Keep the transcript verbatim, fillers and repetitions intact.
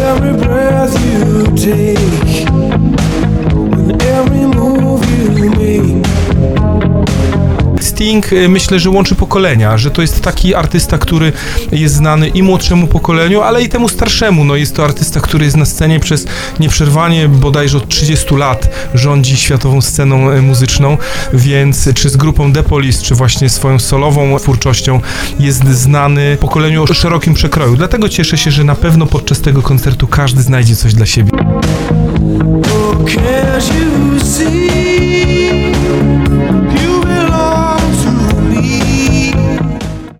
every breath you take, and every move you make. Sting, myślę, że łączy pokolenia, że to jest taki artysta, który jest znany i młodszemu pokoleniu, ale i temu starszemu. No jest to artysta, który jest na scenie przez nieprzerwanie bodajże od trzydziestu lat, rządzi światową sceną muzyczną, więc czy z grupą The Police, czy właśnie swoją solową twórczością jest znany pokoleniu o szerokim przekroju. Dlatego cieszę się, że na pewno podczas tego koncertu każdy znajdzie coś dla siebie. Oh, can't you see?